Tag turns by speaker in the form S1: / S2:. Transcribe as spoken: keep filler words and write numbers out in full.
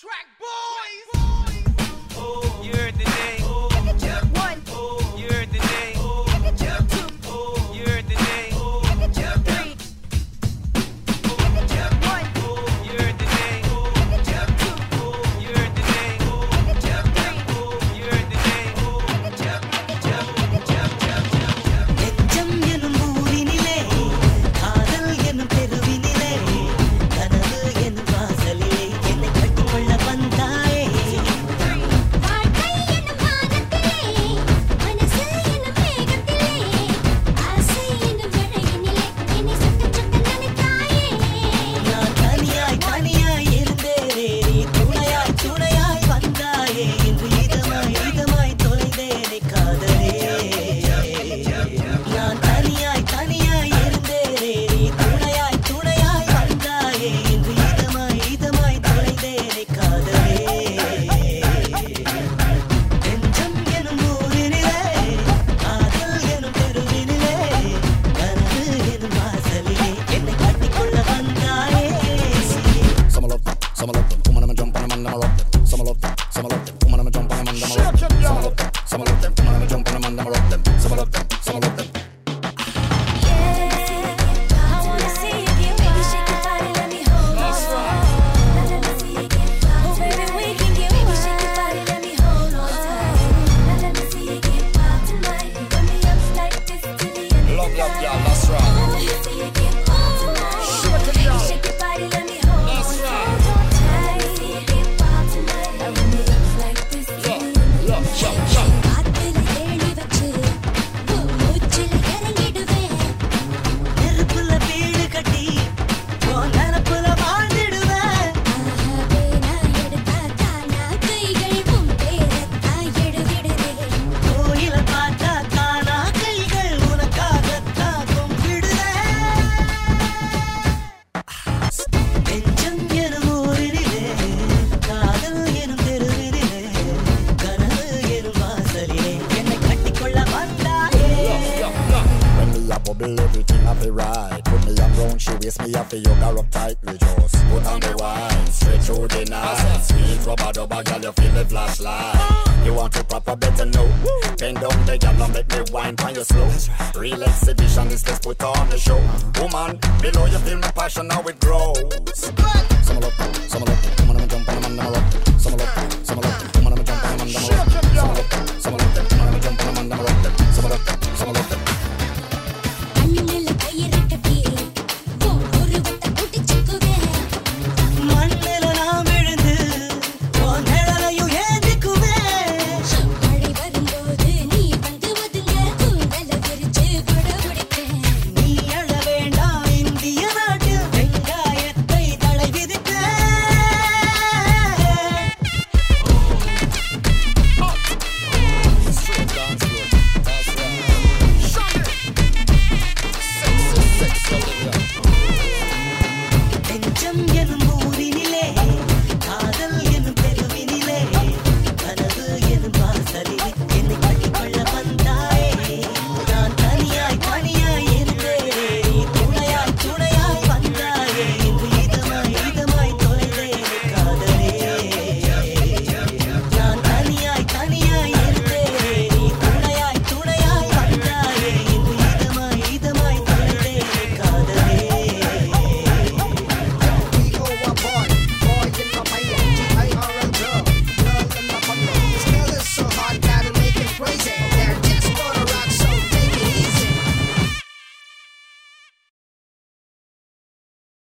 S1: track, boys. Oh, you heard the name. Oh, one. Oh, you heard the name. Oh, two. Oh, you heard the name. Oh, three. Oh, one. Oh, you heard the name. Oh, two. Oh, you heard the name. Oh, three. Oh, you heard the name.
S2: நெஞ்சம் எனும் ஊரினிலே காதல் எனும் தெருவினிலே கனவு எனும் வாசலிலே என்னை கட்டிக்கொள்ள வந்தாயே
S3: வாழ்க்கை என்னும் வானத்திலே மனசு என்னும் மேகத்திலே ஆசை என்னும் மழையினிலே என்னை சுட்ட சுட்ட நினைத்தாயே
S2: நான் தனியாய் தனியாய் இருந்தேனே நீ துணையாய் துணையாய் வந்தாயே இன்று இதமாய் இதமாய் தொலைந்தேனே காதலே நான் தனியாய் தனியாய் இருந்தேனே நீ துணையாய் துணையாய் வந்தாயே இன்று இதமாய் இதமாய் தொலைந்தேனே காதலே நெஞ்சம் எனும் ஊரினிலே காதல் எனும் தெருவினிலே கனவு எனும் வாசலிலே என்னை கட்டிக்கொள்ள வந்தாயே
S4: Some love them, some love them. Woman, I'ma jump on them and I'ma rock them. Some love them, some love them. Woman, I'ma jump on them and I'ma rock them. Some love them, some love them. Woman, I'ma jump on them and I'ma rock them. Some love them, some love them.
S3: I wanna see you get baby shake your body let me hold on tight let me see you get oh baby we can get baby shake your body let me hold on tight let me see you get wild tonight put me up like this to the end of
S4: Love,
S3: the
S4: love,
S3: night
S4: y'all, that's right.
S3: let me see you get wild tonight baby shake your body let me hold on tight let me see you get wild tonight put me up like this to the end of the night காத்துல தேடி வச்சு மூச்சுல இறங்கிடுவேன்
S2: நெருப்புல வீடு கட்டி உன் நினப்புல வாழ்ந்திடுவேன்
S3: ஆஹாவே நான் எடுத்தா தானா கைகள் உன் பேரத்தான் எடுவிடுதே
S2: கோயில பார்த்தா தானா கைகள் உனக்காகத்தான் கும்பிடுதே நெஞ்சம் எனும் ஊரினிலே காதல் எனும் தெருவினிலே கனவு எனும் வாசலிலே என்னை கட்டிக்கொள்ள வந்தாயே
S4: When me a bubble, everything I feel right. Put me on round, she waist me up, you got up tight. We just put on the wine, straight through the night. Sweet rubber dubber, girl, you feel the flashlight. You want to proper, better know. Bend down the girl and make me wine on your slow. Real exhibition, this let's put on the show. Woman, below you feel my passion, now it grows. Some love them, some love them.